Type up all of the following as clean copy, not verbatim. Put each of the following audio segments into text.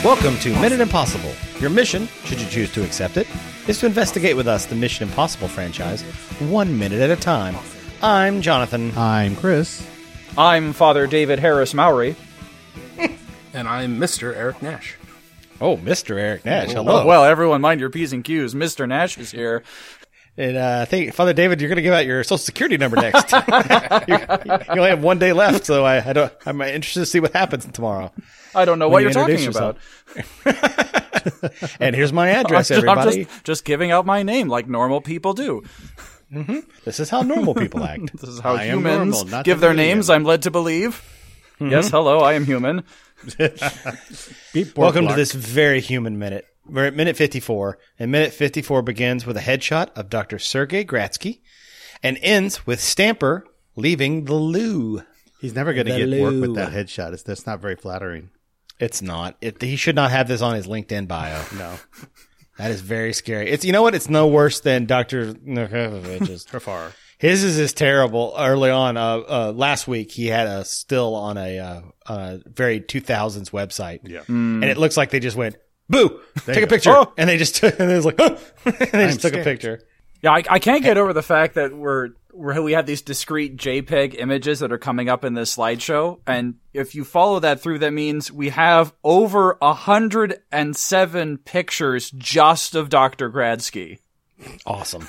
Welcome to Minute Impossible. Your mission, should you choose to accept it, is to investigate with us the Mission Impossible franchise 1 minute at a time. I'm Jonathan. I'm Chris. I'm Father David Harris Mowry. And I'm Mr. Eric Nash. Oh, Mr. Eric Nash. Hello. Oh, well, everyone mind your P's and Q's. Mr. Nash is here. And I think, Father David, you're going to give out your Social Security number next. you only have 1 day left, so I'm interested to see what happens tomorrow. I don't know what you're talking about. And here's my address, everybody. I'm just giving out my name like normal people do. Mm-hmm. This is how normal people act. This is how humans give their names, I'm led to believe. Mm-hmm. Yes, hello, I am human. Welcome to this very human minute. We're at minute 54, and minute 54 begins with a headshot of Dr. Sergei Gradsky and ends with Stamper leaving the loo. He's never going to get work with that headshot. That's not very flattering. It's not. He should not have this on his LinkedIn bio. No. That is very scary. You know what? It's no worse than Dr. Nurkovich's. Far. His is terrible. Early on, last week, he had a still on a very 2000s website. Yeah. And it looks like they just went, boo, take a picture. Oh. And they just took, and it was like, oh, and they just took a picture. Yeah, I can't get over the fact that we have these discrete JPEG images that are coming up in this slideshow. And if you follow that through, that means we have over 107 pictures just of Dr. Gradsky. Awesome.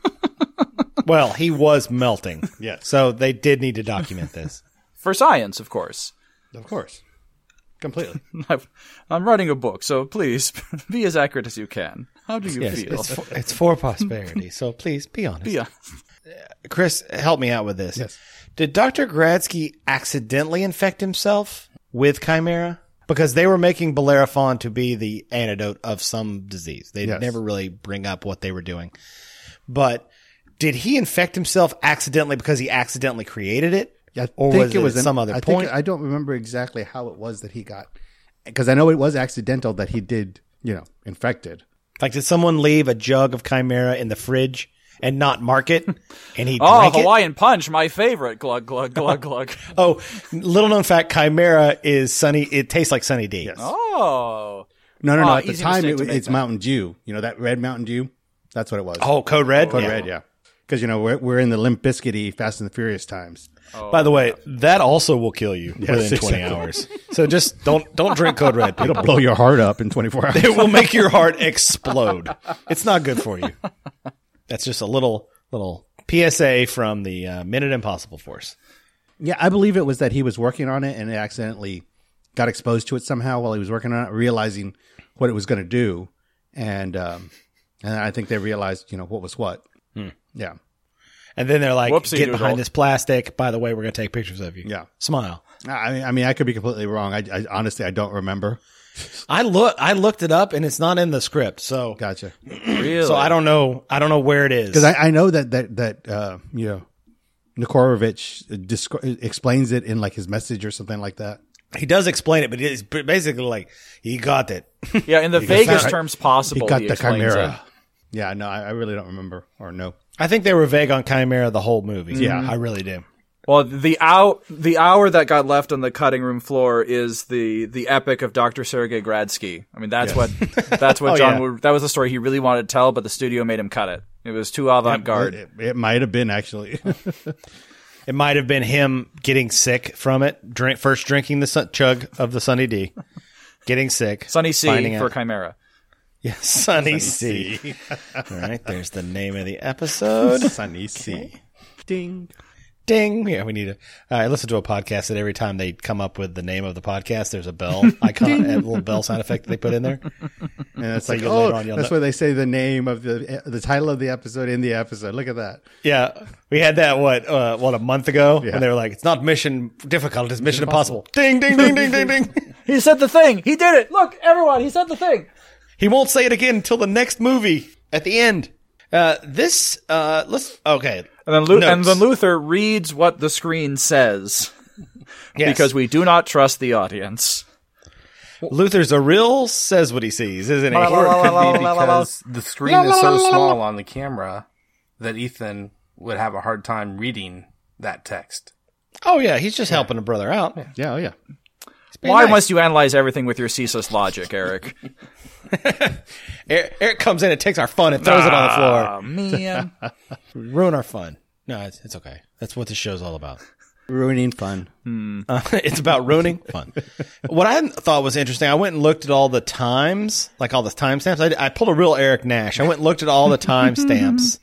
Well, he was melting. Yes. So they did need to document this. For science, of course. Of course. Completely. I'm writing a book, so please be as accurate as you can. How do you feel? It's for posterity, so please be honest. Be honest. Chris, help me out with this. Yes. Did Dr. Gradsky accidentally infect himself with Chimera? Because they were making Bellerophon to be the antidote of some disease. They never really bring up what they were doing. But did he infect himself accidentally because he accidentally created it? Or was it some other point? I don't remember exactly how it was that he got, because I know it was accidental that he did, infected. Like, did someone leave a jug of Chimera in the fridge and not mark it? And he drank it? Hawaiian Punch, my favorite. Glug, glug, glug, glug. Oh, little known fact, Chimera is Sunny. It tastes like Sunny D. Yes. Oh. No. At the time, it's Mountain Dew. That red Mountain Dew? That's what it was. Oh, Code Red? Code Red, yeah. Because, we're in the Limp Bizkit-y Fast and the Furious times. Oh, by the way, that also will kill you within 20 hours. So just don't drink Code Red. It'll blow your heart up in 24 hours. It will make your heart explode. It's not good for you. That's just a little PSA from the Minute Impossible Force. Yeah, I believe it was that he was working on it and accidentally got exposed to it somehow while he was working on it, realizing what it was going to do. And I think they realized, what was what. Yeah. And then they're like, get behind doodle. this plastic. By the way, we're going to take pictures of you. Yeah. Smile. I mean, I could be completely wrong. I honestly, I don't remember. I looked it up and it's not in the script. So Gotcha. Really? So I don't know where it is. Because I know that Nikorovich explains it in like his message or something like that. He does explain it, but it's basically like, he got it. Yeah, in the vaguest terms possible. He got the explains Chimera. it. Yeah, no, I really don't remember or know. I think they were vague on Chimera the whole movie. Yeah. I really do. Well, the hour that got left on the cutting room floor is the epic of Dr. Sergei Gradsky. I mean, that's what John. That was the story he really wanted to tell, but the studio made him cut it. It was too avant-garde. It might have been actually. It might have been him getting sick from it. First drinking the chug of the Sunny D, getting sick. Sunny C for out. Chimera. Yeah, Sunny C. All right, there's the name of the episode. Sunny C. Ding. Ding. Yeah, we need to. I listen to a podcast that every time they come up with the name of the podcast, there's a bell icon, a little bell sound effect that they put in there. And it's So like, later on, that's where they say the name of the title of the episode in the episode. Look at that. Yeah, we had that a month ago, Yeah. and they were like, "It's not mission difficult; it's mission impossible." Ding, ding, ding, ding, ding, ding. He said the thing. He did it. Look, everyone. He said the thing. He won't say it again until the next movie at the end. Let's okay. And then Luther reads what the screen says. Yes. Because we do not trust the audience. Luther's a real says what he sees, isn't he? Or it could be because the screen is so small on the camera that Ethan would have a hard time reading that text. Oh yeah, he's just helping a brother out. Yeah, oh yeah. Why must you analyze everything with your ceaseless logic, Eric? Eric comes in and takes our fun and throws it on the floor. Oh, man. Ruin our fun. No, it's okay. That's what this show's all about. Ruining fun. It's about ruining fun. What I thought was interesting, I went and looked at all the times, like all the timestamps. I pulled a real Eric Nash. I went and looked at all the timestamps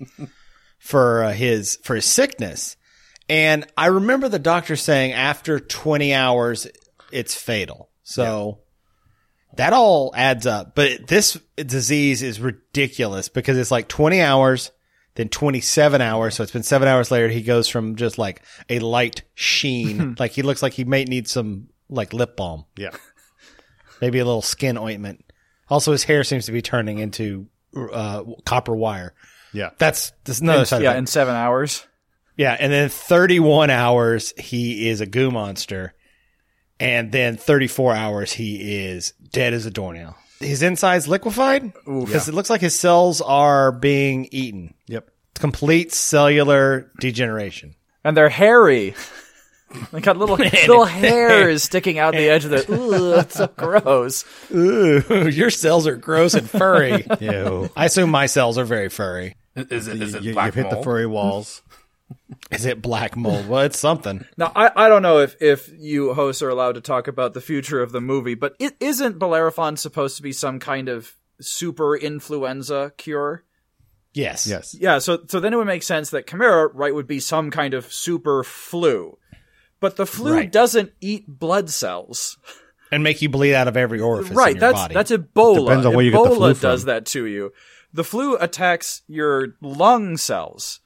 for his sickness. And I remember the doctor saying after 20 hours, it's fatal. So that all adds up. But this disease is ridiculous because it's like 20 hours, then 27 hours. So it's been 7 hours later. He goes from just like a light sheen. Like he looks like he may need some like lip balm. Yeah. Maybe a little skin ointment. Also, his hair seems to be turning into copper wire. Yeah. That's another side of it. In 7 hours. Yeah. And then 31 hours, he is a goo monster. And then 34 hours, he is dead as a doornail. His inside's liquefied because it looks like his cells are being eaten. Yep. Complete cellular degeneration. And they're hairy. They got little hairs sticking out the edge of the. Ooh, it's so gross. Ooh, your cells are gross and furry. Ew. I assume my cells are very furry. Is it You've black hit the mold? furry walls. Is it black mold? Well, it's something. Now, I don't know if you hosts are allowed to talk about the future of the movie, but isn't Bellerophon supposed to be some kind of super influenza cure? Yes. Yes. Yeah, so then it would make sense that Chimera, right, would be some kind of super flu. But the flu doesn't eat blood cells. And make you bleed out of every orifice Right, in your body. that's Ebola. Depends on where you get the flu Ebola from. does that to you. The flu attacks your lung cells.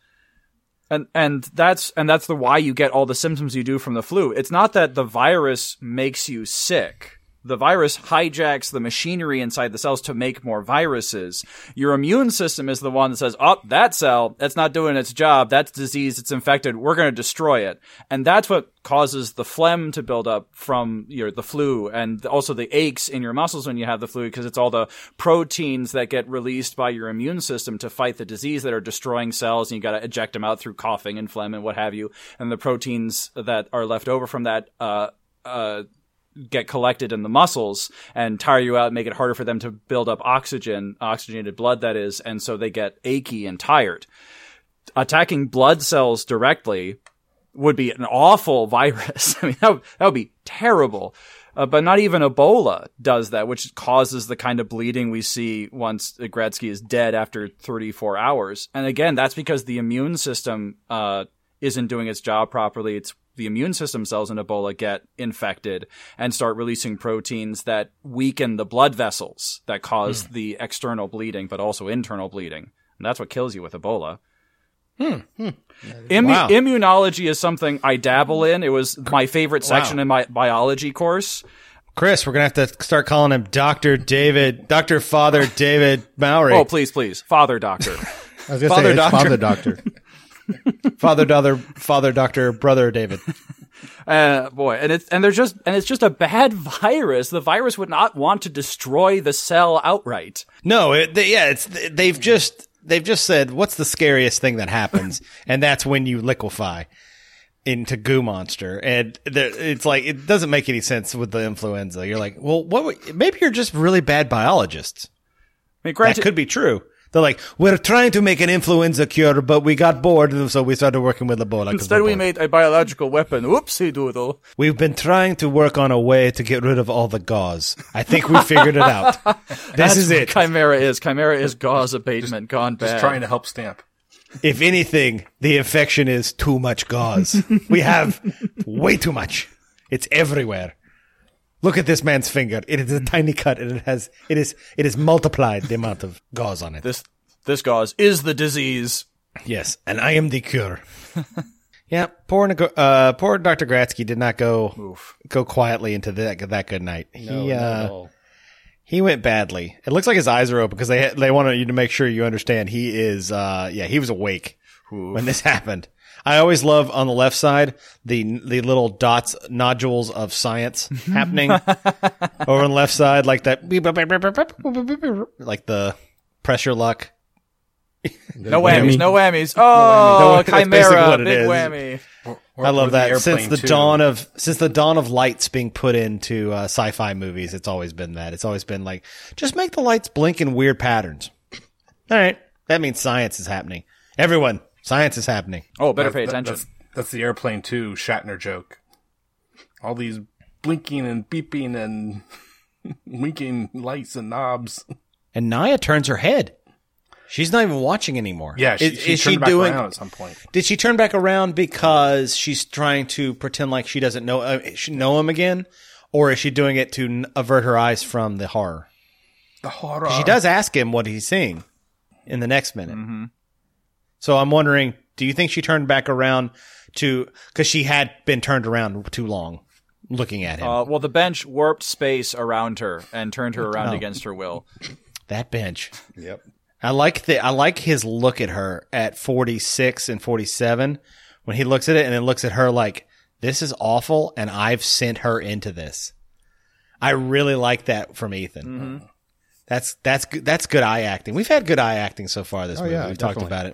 And that's the why you get all the symptoms you do from the flu. It's not that the virus makes you sick. The virus hijacks the machinery inside the cells to make more viruses. Your immune system is the one that says, oh, that cell, that's not doing its job. That's disease. It's infected. We're going to destroy it. And that's what causes the phlegm to build up from the flu and also the aches in your muscles when you have the flu because it's all the proteins that get released by your immune system to fight the disease that are destroying cells and you got to eject them out through coughing and phlegm and what have you. And the proteins that are left over from that, get collected in the muscles and tire you out, make it harder for them to build up oxygenated blood that is, and so they get achy and tired. Attacking blood cells directly would be an awful virus. I mean, that would be terrible. But not even Ebola does that, which causes the kind of bleeding we see once Gretzky is dead after 34 hours. And again, that's because the immune system isn't doing its job properly. It's the immune system cells in Ebola get infected and start releasing proteins that weaken the blood vessels that cause the external bleeding, but also internal bleeding. And that's what kills you with Ebola. Immunology is something I dabble in. It was my favorite section in my biology course. Chris, we're going to have to start calling him Dr. Father David Mowry. Oh, please. Father Doctor. I was going to say, it's Father Doctor. Father Doctor, Brother David. It's just a bad virus. The virus would not want to destroy the cell outright. No, they've just said what's the scariest thing that happens, and that's when you liquefy into goo monster, and it's like it doesn't make any sense with the influenza. You're like, well, maybe you're just really bad biologists. I mean, granted, that could be true. They're like, we're trying to make an influenza cure, but we got bored, so we started working with Ebola. Instead, we made a biological weapon. Oopsie doodle. We've been trying to work on a way to get rid of all the gauze. I think we figured it out. This is it. Chimera is gauze abatement gone bad. Just trying to help Stamp. If anything, the infection is too much gauze. We have way too much. It's everywhere. Look at this man's finger. It is a tiny cut, and it is multiplied the amount of gauze on it. This gauze is the disease. Yes, and I am the cure. Yeah, poor Dr. Gretzky did not go quietly into that good night. No, not at all. He went badly. It looks like his eyes are open because they wanted you to make sure you understand he is. He was awake when this happened. I always love on the left side the little dots, nodules of science happening over on the left side, like that, like the pressure luck. No whammies. Oh, That's basically Chimera, what it big is. whammy. I love that. Since the dawn of lights being put into sci-fi movies, it's always been that. It's always been like, just make the lights blink in weird patterns. All right. That means science is happening. Everyone, science is happening. Oh, better pay attention. That's the Airplane 2 Shatner joke. All these blinking and beeping and winking lights and knobs. And Naya turns her head. She's not even watching anymore. Yeah, is she back around at some point? Did she turn back around because she's trying to pretend like she doesn't know him again? Or is she doing it to avert her eyes from the horror? The horror. She does ask him what he's seeing in the next minute. Mm-hmm. So I'm wondering, do you think she turned back around because she had been turned around too long looking at him? Well, the bench warped space around her and turned her around against her will. That bench. Yep. I like his look at her at 46 and 47 when he looks at it and then looks at her like, this is awful and I've sent her into this. I really like that from Ethan. Mm-hmm. That's good eye acting. We've had good eye acting so far this movie. Yeah, We've definitely talked about it.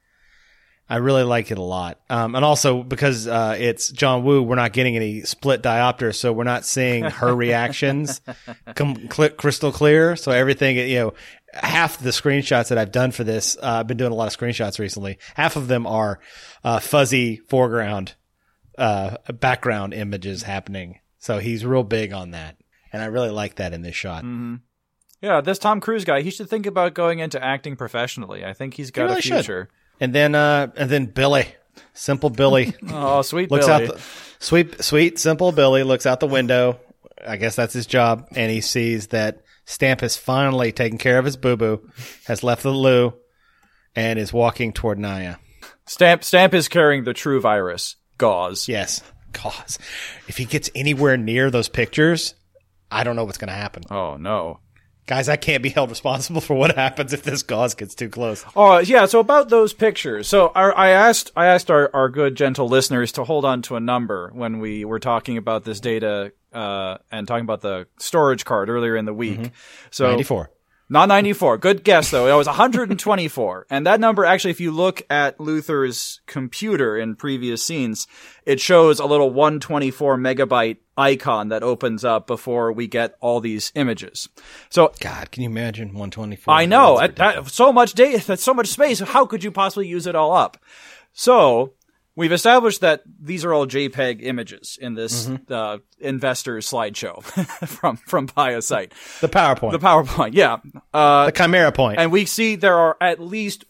I really like it a lot. And also because it's John Woo, we're not getting any split diopter, so we're not seeing her reactions crystal clear. So everything, half the screenshots that I've done for this, I've been doing a lot of screenshots recently. Half of them are fuzzy foreground, background images happening. So he's real big on that. And I really like that in this shot. Mm-hmm. Yeah, this Tom Cruise guy, he should think about going into acting professionally. I think he's got a future. Should. And then Billy, simple Billy. Oh, sweet looks Billy. Sweet, simple Billy looks out the window. I guess that's his job. And he sees that Stamp has finally taken care of his boo-boo, has left the loo, and is walking toward Naya. Stamp is carrying the true virus, gauze. Yes, gauze. If he gets anywhere near those pictures, I don't know what's going to happen. Oh, no. Guys, I can't be held responsible for what happens if this gauze gets too close. Oh, yeah, so about those pictures. So I asked our good, gentle listeners to hold on to a number when we were talking about this data and talking about the storage card earlier in the week. Mm-hmm. So 94. Not 94. Good guess, though. It was 124. And that number, actually, if you look at Luther's computer in previous scenes, it shows a little 124 megabyte icon that opens up before we get all these images. So, God, can you imagine 124? I know. So much data, that's so much space. How could you possibly use it all up? So, we've established that these are all JPEG images in this investor's slideshow from Biosite. The PowerPoint, yeah. The Chimera point. And we see there are at least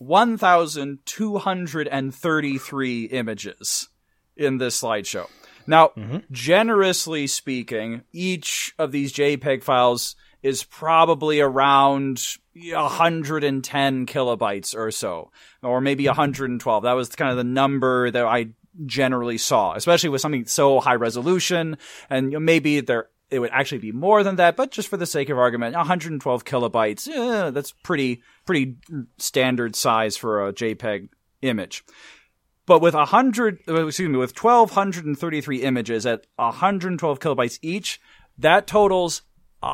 1,233 images in this slideshow. Now, generously speaking, each of these JPEG files is probably around 110 kilobytes or so, or maybe 112. That was kind of the number that I generally saw, especially with something so high resolution. And maybe it would actually be more than that, but just for the sake of argument, 112 kilobytes, that's pretty standard size for a JPEG image. But with 1,233 images at 112 kilobytes each, that totals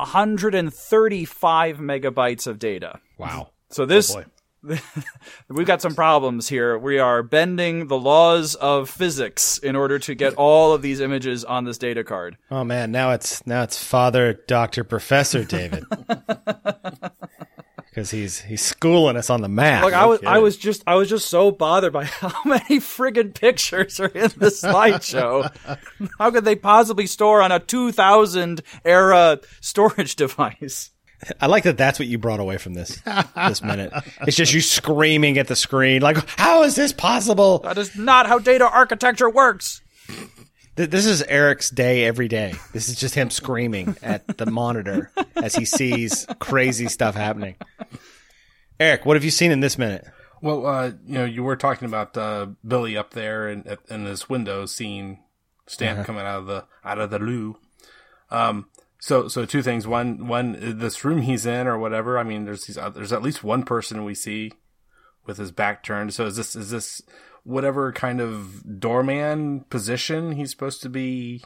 135 megabytes of data. Wow. So this, we've got some problems here. We are bending the laws of physics in order to get all of these images on this data card. Oh man, now it's Father Dr. Professor David. Because he's schooling us on the math. Look, I was just so bothered by how many friggin' pictures are in the slideshow. How could they possibly store on a 2000 era storage device? I like that that's what you brought away from this minute. It's just you screaming at the screen like, how is this possible? That is not how data architecture works. This is Eric's day every day. This is just him screaming at the monitor as he sees crazy stuff happening. Eric, what have you seen in this minute? Well, you were talking about Billy up there in this window seeing Stamp coming out of the loo. So two things. One, this room he's in or whatever. I mean, there's at least one person we see with his back turned. So is this whatever kind of doorman position he's supposed to be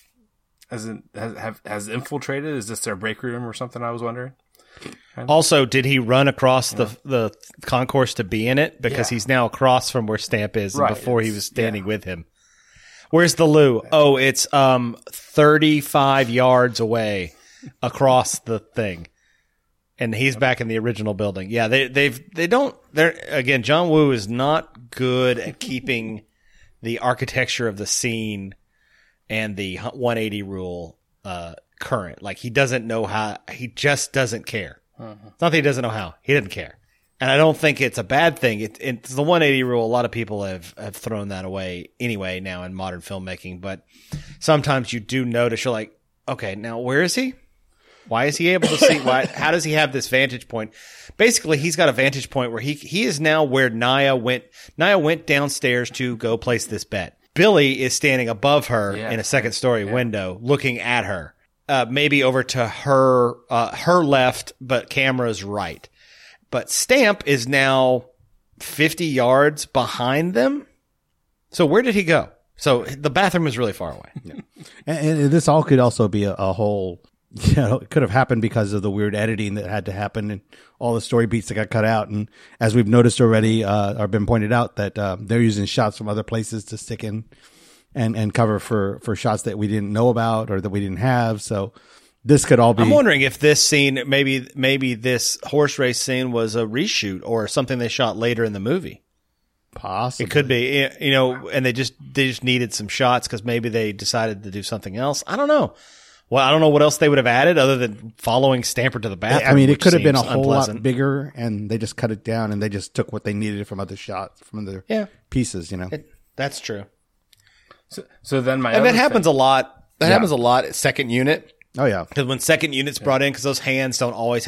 has infiltrated? Is this their break room or something? I was wondering. Also, did he run across the concourse to be in it? Because he's now across from where Stamp is, and before he was standing with him. Where's the loo? Oh, it's 35 yards away across the thing. And he's back in the original building. Yeah, again, John Woo is not good at keeping the architecture of the scene and the 180 rule current. Like, he doesn't know how, he just doesn't care. It's not that he doesn't know how, he doesn't care. And I don't think it's a bad thing. It's the 180 rule. A lot of people have thrown that away anyway now in modern filmmaking. But sometimes you do notice, you're like, okay, now where is he? Why is he able to see? How does he have this vantage point? Basically, he's got a vantage point where he is now where Naya went. Naya went downstairs to go place this bet. Billy is standing above her in a second story window, looking at her. Maybe over to her left, but camera's right. But Stamp is now 50 yards behind them. So where did he go? So the bathroom is really far away. Yeah. And this all could also be a whole, it could have happened because of the weird editing that had to happen and all the story beats that got cut out. And as we've noticed already, or been pointed out, that they're using shots from other places to stick in and cover for shots that we didn't know about or that we didn't have. So this could all be. I'm wondering if this scene, maybe this horse race scene was a reshoot or something they shot later in the movie. Possibly. It could be, and they just needed some shots because maybe they decided to do something else. I don't know. Well, I don't know what else they would have added other than following Stamper to the bathroom. I mean, it could have been a whole lot bigger, and they just cut it down, and they just took what they needed from other shots, from other pieces. That's true. So then and that happens a lot. That happens a lot at second unit. Oh yeah, because when second unit's brought in, because those hands aren't always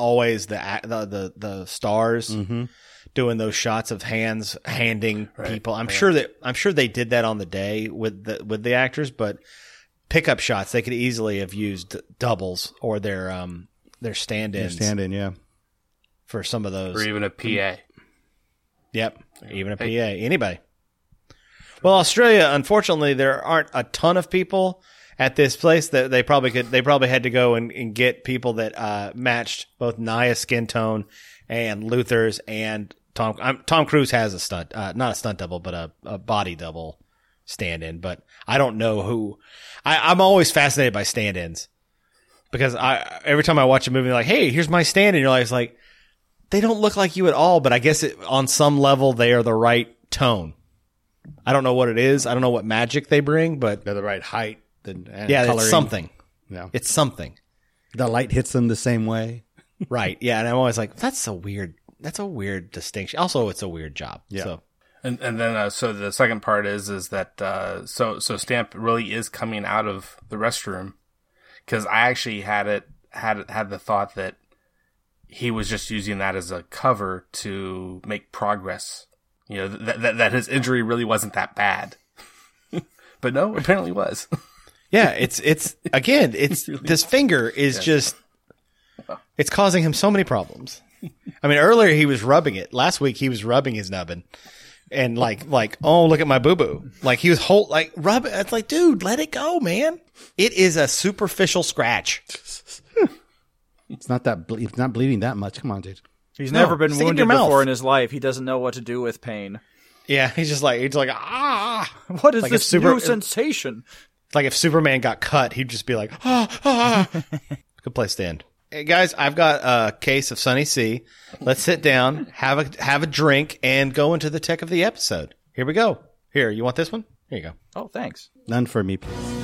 the stars doing those shots of hands handing people. I'm sure they did that on the day with the actors, but pickup shots they could easily have used doubles or their stand-ins. Stand-in, for some of those, or even a PA. Yep, even a PA. Anybody. Well, Australia, unfortunately, there aren't a ton of people at this place that they probably had to go and get people that matched both Naya's skin tone and Luther's and Tom Cruise has a stunt, not a stunt double, but a body double stand-in. But I don't know who. I'm always fascinated by stand-ins because every time I watch a movie, like, hey, here's my stand-in, you're always like, they don't look like you at all, but I guess on some level they are the right tone. I don't know what it is. I don't know what magic they bring, but they're the right height. And coloring. It's something. Yeah, it's something. The light hits them the same way. Right. Yeah. And I'm always like, that's a weird distinction. Also, it's a weird job. Yeah. So. And then so the second part is that so Stamp really is coming out of the restroom, because I actually had the thought that he was just using that as a cover to make progress. That his injury really wasn't that bad, but no, apparently was. Yeah, it's again, this finger is just, it's causing him so many problems. I mean, earlier he was rubbing it. Last week he was rubbing his nubbin, and like, oh, look at my boo boo. Like he was rub it. It's like, dude, let it go, man. It is a superficial scratch. It's not bleeding that much. Come on, dude. He's never been wounded before in his life. He doesn't know what to do with pain. Yeah, he's like, ah. What is this new sensation? It's like if Superman got cut, he'd just be like, Good place to end. Hey guys, I've got a case of Sunny C. Let's sit down, have a drink, and go into the tech of the episode. Here we go. Here, you want this one? Here you go. Oh, thanks. None for me, please.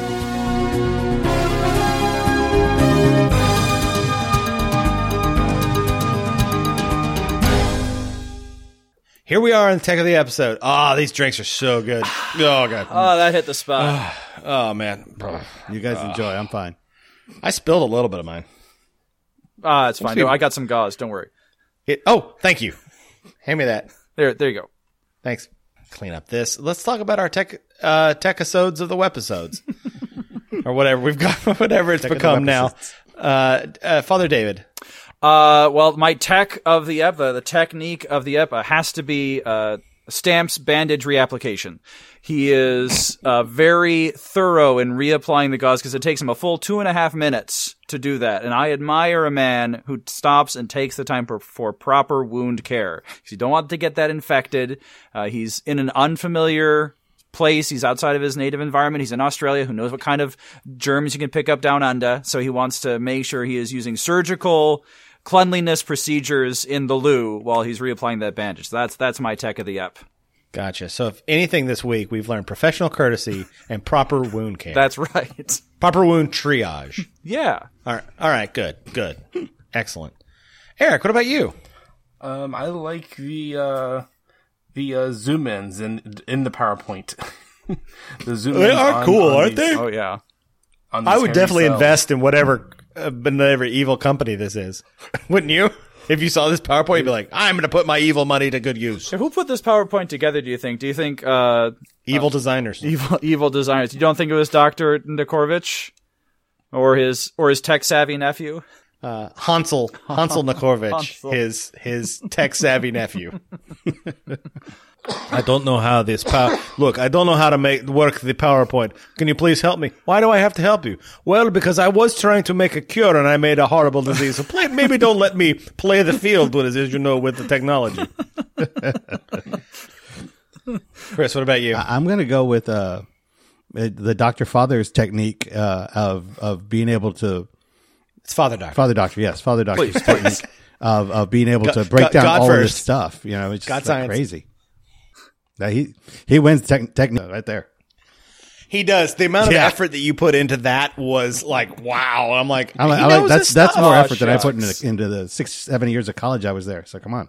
Here we are in the tech of the episode. Oh, these drinks are so good. Oh, God. Oh, that hit the spot. Oh, man. You guys enjoy. I'm fine. I spilled a little bit of mine. It's fine. No, I got some gauze. Don't worry. Thank you. Hand me that. There you go. Thanks. Clean up this. Let's talk about our tech-episodes of the webisodes. Or whatever. We've got whatever it's become now. Father David. Well, my tech of the EPA, the technique of the EPA has to be Stamp's bandage reapplication. He is very thorough in reapplying the gauze because it takes him a full 2.5 minutes to do that. And I admire a man who stops and takes the time for proper wound care. Because you don't want to get that infected. He's in an unfamiliar place. He's outside of his native environment. He's in Australia. Who knows what kind of germs you can pick up down under. So he wants to make sure he is using surgical cleanliness procedures in the loo while he's reapplying that bandage. So that's my tech of the ep. Gotcha. So if anything this week, we've learned professional courtesy and proper wound care. That's right. Proper wound triage. Yeah. All right. Good. Excellent. Eric, what about you? I like the zoom ins in the PowerPoint. The zoom They are cool, aren't they? Oh yeah. I would definitely invest in whatever evil company this is. Wouldn't you? If you saw this PowerPoint, you'd be like, I'm going to put my evil money to good use. So who put this PowerPoint together, do you think? Do you think evil designers? Evil designers. You don't think it was Dr. Nakorovich or his tech-savvy nephew? Hansel Nakorovich, his tech-savvy nephew. I don't know how this Look, I don't know how to work the PowerPoint. Can you please help me? Why do I have to help you? Well, because I was trying to make a cure and I made a horrible disease. So maybe don't let me play the field with the technology. Chris, what about you? I'm going to go with the Dr. Father's technique of being able to. It's Father Doctor. Father Doctor, yes, Father Doctor's technique of being able to break down God all first. of this stuff. You know, it's just science. crazy. Now he wins technique right there. He does. The amount of effort that you put into that was like, wow. I'm like, that's more effort than I shucks. put into the 6-7 years of college I was there. So come on.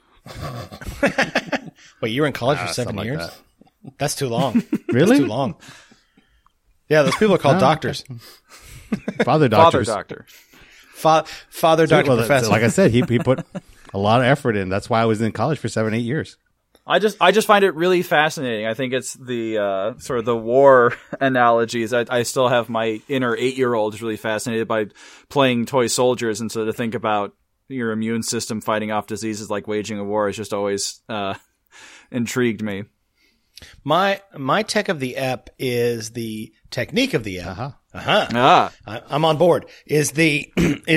Wait, you were in college for 7 years? Like That's too long. Really? That's too long. Yeah, those people are called doctors. Father Doctors. Father Doctor. Father Doctor Professor. Like I said, he put a lot of effort in. That's why I was in college for 7-8 years. I just find it really fascinating. I think it's the sort of the war analogies. I still have my inner 8-year-old really fascinated by playing toy soldiers, and so to think about your immune system fighting off diseases like waging a war has just always intrigued me. My tech of the ep is the technique of the ep. I'm on board. Is the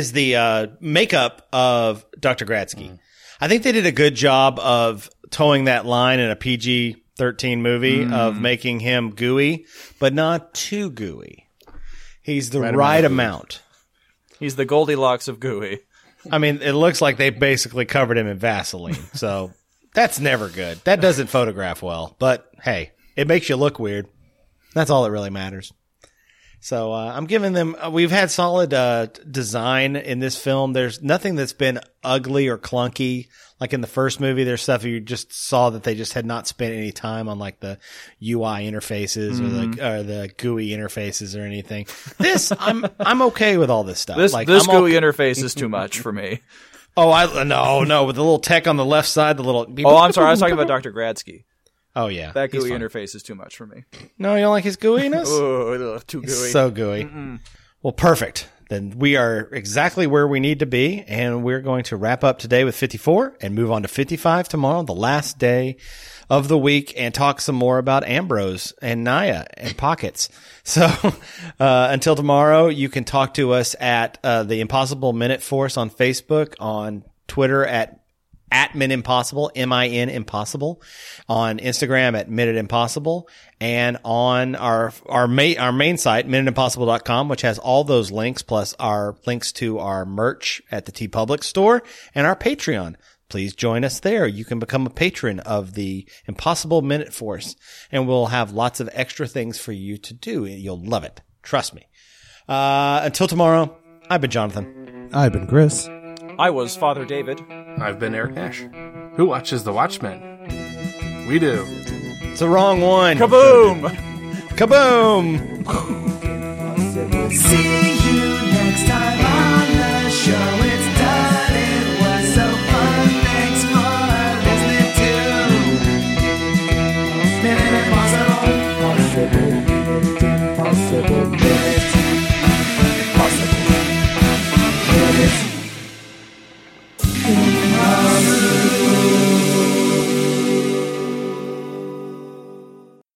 makeup of Dr. Gradsky. I think they did a good job of towing that line in a PG-13 movie of making him gooey, but not too gooey. He's the right amount. He's the Goldilocks of gooey. I mean, it looks like they basically covered him in Vaseline, so that's never good. That doesn't photograph well, but hey, it makes you look weird. That's all that really matters. So I'm giving them. We've had solid design in this film. There's nothing that's been ugly or clunky. Like in the first movie, there's stuff you just saw that they just had not spent any time on, like the UI interfaces or the GUI interfaces or anything. This, I'm okay with all this stuff. This GUI interface is too much for me. Oh, no, with the little tech on the left side, the little. Oh, I'm sorry. I was talking about Dr. Gradsky. Oh yeah, that GUI interface is too much for me. No, you don't like his gooiness? Oh, too gooey. It's so gooey. Well, perfect. Then we are exactly where we need to be, and we're going to wrap up today with 54 and move on to 55 tomorrow, the last day of the week, and talk some more about Ambrose and Naya and Pockets. So until tomorrow, you can talk to us at the Impossible Minute Force on Facebook, on Twitter at Min Impossible, MIN Impossible, on Instagram at Minute Impossible, and on our main site, MinuteImpossible.com, which has all those links, plus our links to our merch at the TeePublic store and our Patreon. Please join us there. You can become a patron of the Impossible Minute Force, and we'll have lots of extra things for you to do. You'll love it. Trust me. Until tomorrow, I've been Jonathan. I've been Chris. I was Father David. I've been Eric Nash. Who watches The Watchmen? We do. It's the wrong one. Kaboom! Kaboom! See